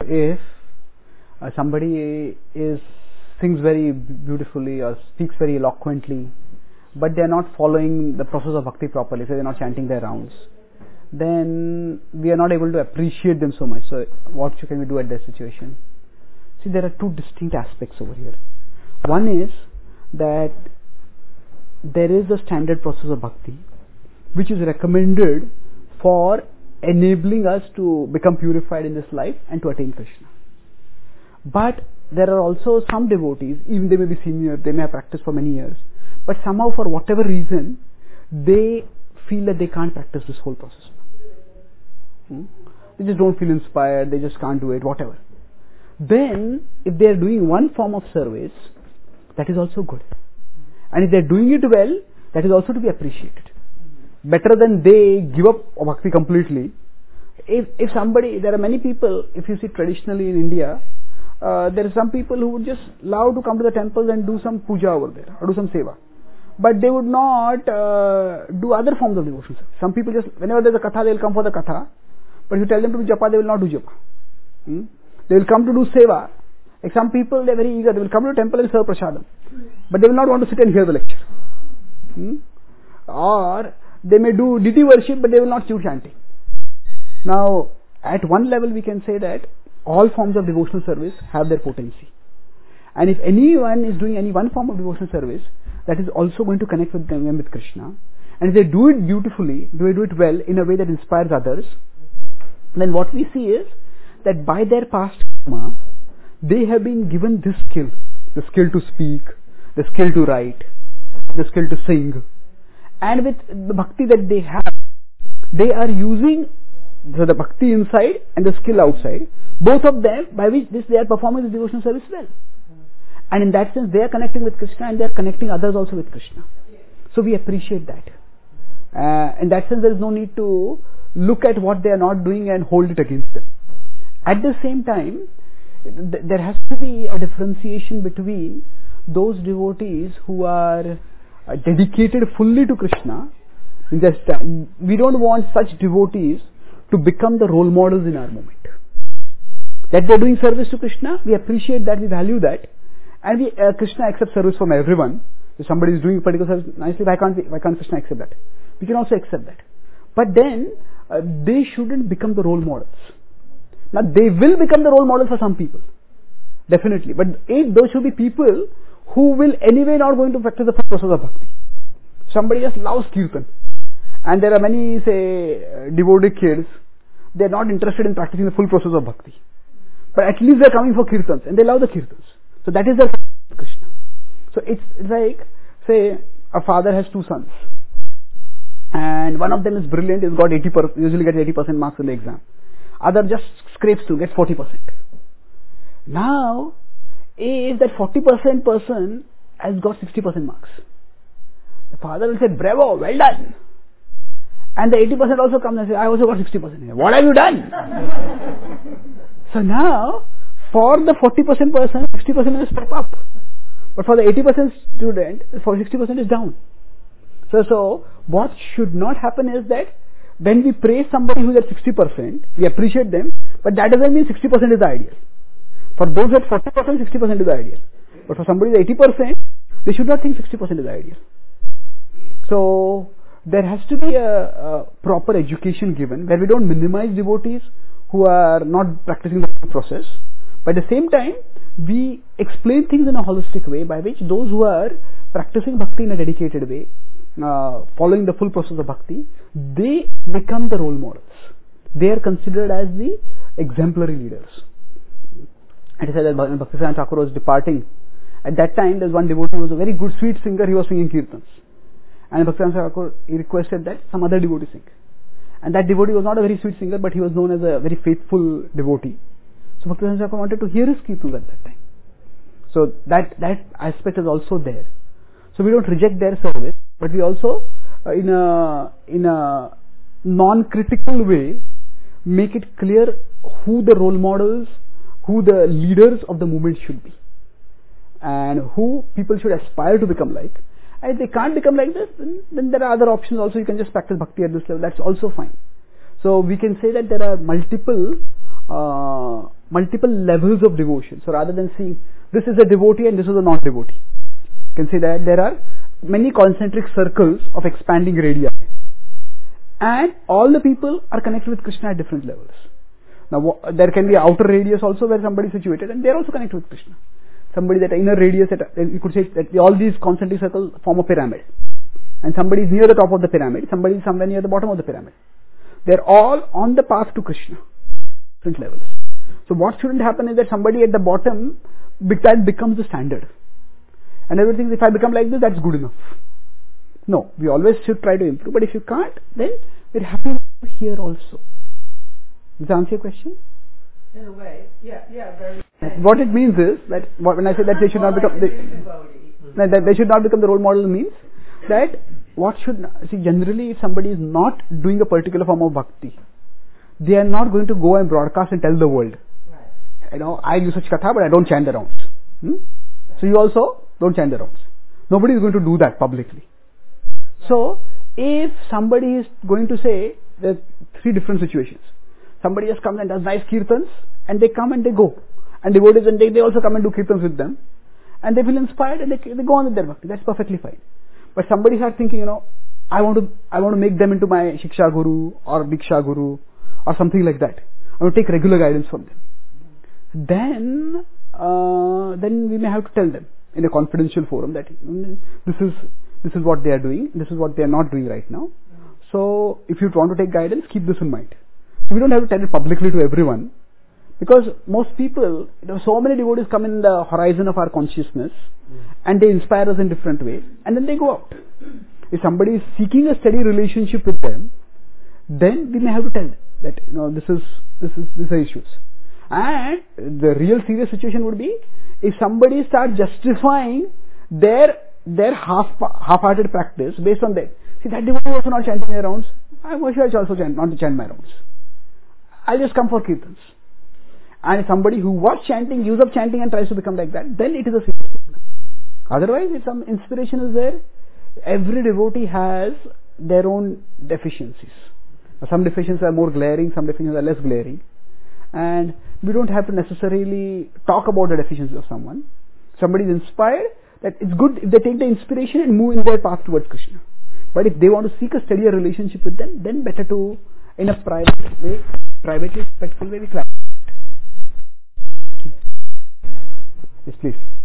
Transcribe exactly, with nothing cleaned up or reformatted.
if uh, somebody is sings very beautifully or speaks very eloquently, but they are not following the process of bhakti properly, so they are not chanting their rounds, then we are not able to appreciate them so much. So what can we do at that situation? See, there are two distinct aspects over here. One is that there is a standard process of bhakti which is recommended for enabling us to become purified in this life and to attain Krishna. But there are also some devotees, even they may be senior, they may have practiced for many years, but somehow for whatever reason they feel that they can't practice this whole process. Hmm? They just don't feel inspired, they just can't do it, whatever. Then if they are doing one form of service, that is also good. And if they are doing it well, that is also to be appreciated. Better than they give up bhakti completely. If, if somebody, there are many people, if you see traditionally in India, uh, there are some people who would just love to come to the temples and do some puja over there, or do some seva. But they would not uh, do other forms of devotion. Some people just, whenever there is a katha, they will come for the katha. But if you tell them to do japa, they will not do japa. Hmm? They will come to do seva. Like some people, they are very eager, they will come to the temple and serve prasadam. But they will not want to sit and hear the lecture. Hmm? Or they may do deity worship, but they will not do chanting. Now, at one level we can say that all forms of devotional service have their potency. And if anyone is doing any one form of devotional service, that is also going to connect with them with Krishna. And if they do it beautifully, do they do it well in a way that inspires others, then what we see is that by their past karma, they have been given this skill, the skill to speak, the skill to write, the skill to sing. And with the bhakti that they have, they are using the, the bhakti inside and the skill outside, both of them, by which this they are performing the devotional service well. And in that sense, they are connecting with Krishna and they are connecting others also with Krishna. So we appreciate that. Uh, in that sense, there is no need to look at what they are not doing and hold it against them. At the same time, th- there has to be a differentiation between those devotees who are uh, dedicated fully to Krishna. In this time, we don't want such devotees to become the role models in our movement. That they are doing service to Krishna, we appreciate that, we value that, and we, uh, Krishna accepts service from everyone. If somebody is doing a particular service nicely, why can't we, why can't Krishna accept that? We can also accept that. But then uh, they shouldn't become the role models. Now they will become the role model for some people, definitely. But if those should be people who will anyway not going to practice the process of bhakti. Somebody just loves kirtan, and there are many, say, uh, devotee kids. They are not interested in practicing the full process of bhakti, but at least they are coming for kirtans and they love the kirtans. So that is their Krishna. So it's like, say, a father has two sons, and one of them is brilliant. He's got eighty per, usually gets eighty percent marks in the exam. Other just scrapes to get forty percent. Now, if that forty percent person has got sixty percent marks, the father will say, bravo, well done. And the eighty percent also comes and says, I also got sixty percent. What have you done? So now, for the forty percent person, sixty percent is step up. But for the eighty percent student, for sixty percent is down. So, so, what should not happen is that when we praise somebody who is at sixty percent, we appreciate them, but that doesn't mean sixty percent is the ideal. For those at forty percent, sixty percent is the ideal. But for somebody at eighty percent, they should not think sixty percent is the ideal. So, there has to be a, a proper education given where we don't minimize devotees who are not practicing the process. But at the same time, we explain things in a holistic way by which those who are practicing bhakti in a dedicated way, uh, following the full process of bhakti, they become the role models. They are considered as the exemplary leaders. It is said that when Bhaktisiddhanta Thakur was departing, at that time there was one devotee who was a very good sweet singer, he was singing kirtans. And Bhaktisiddhanta Thakur, he requested that some other devotee sing. And that devotee was not a very sweet singer, but he was known as a very faithful devotee. So Bhaktisiddhanta Thakur wanted to hear his kirtans at that time. So that, that aspect is also there. So we don't reject their service, but we also, uh, in a, in a non-critical way, make it clear who the role models, who the leaders of the movement should be, and who people should aspire to become like. And if they can't become like this, then, then there are other options also. You can just practice bhakti at this level, that's also fine. So we can say that there are multiple uh, multiple levels of devotion. So rather than seeing this is a devotee and this is a non-devotee, you can see that there are many concentric circles of expanding radii, and all the people are connected with Krishna at different levels. Now there can be outer radius also where somebody is situated and they are also connected with Krishna. Somebody that inner radius, that you could say that all these concentric circles form a pyramid, and somebody is near the top of the pyramid, somebody is somewhere near the bottom of the pyramid. They are all on the path to Krishna, different levels. So what shouldn't happen is that somebody at the bottom, that becomes the standard, and everything, if I become like this, that's good enough. No, we always should try to improve, but if you can't, then we're happy here also. Does that answer your question? In a way, yeah, yeah, very. What it means is that when I say that they should not become, they, that they should not become the role model means that what should, see, generally if somebody is not doing a particular form of bhakti, they are not going to go and broadcast and tell the world, right. You know, I do such katha but I don't chant the rounds. Hmm? So you also don't chant the rounds. Nobody is going to do that publicly. So if somebody is going to say, there are three different situations. Somebody just comes and does nice kirtans, and they come and they go, and devotees and they, they also come and do kirtans with them, and they feel inspired and they, they go on with their bhakti. That's perfectly fine. But somebody starts thinking, you know, I want to I want to make them into my Shiksha Guru or Diksha Guru or something like that. I want to take regular guidance from them. Then, uh, then we may have to tell them in a confidential forum that this is this is what they are doing, this is what they are not doing right now. So if you want to take guidance, keep this in mind. So we don't have to tell it publicly to everyone, because most people, you know, so many devotees come in the horizon of our consciousness, mm. and they inspire us in different ways, and then they go out. If somebody is seeking a steady relationship with them, then we may have to tell them that, you know, this is this is these are issues. And the real serious situation would be if somebody starts justifying their their half half-hearted practice based on that. See, that devotee was also not chanting my rounds. I wish I also chant, not to chant my rounds. I'll just come for kirtans. And if somebody who was chanting gives up chanting and tries to become like that, then it is a serious problem. Otherwise, if some inspiration is there, every devotee has their own deficiencies. Some deficiencies are more glaring, some deficiencies are less glaring. And we don't have to necessarily talk about the deficiencies of someone. Somebody is inspired, that it's good if they take the inspiration and move in their path towards Krishna. But if they want to seek a steadier relationship with them, then better to, in a private way, privately, respectful way, we try. Okay. Yes, please.